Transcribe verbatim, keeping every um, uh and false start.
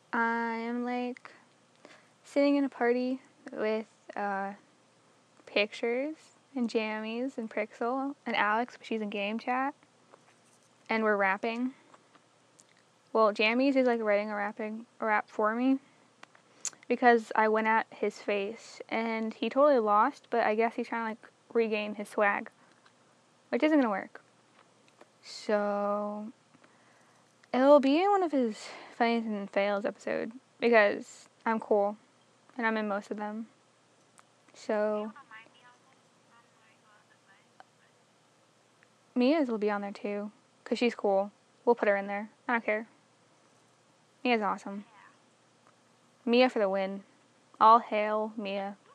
I am like sitting in a party with uh, pictures and jammies and Prixel and Alex, but she's in game chat, and we're rapping. Well, Jammies is like writing a rapping a rap for me because I went at his face and he totally lost, but I guess he's trying to like regain his swag, which isn't gonna work. So it'll be in one of his funnies and fails episode because I'm cool and I'm in most of them. So Mia's will be on there too because she's cool. We'll put her in there. I don't care. Mia's awesome. Mia for the win. All hail Mia.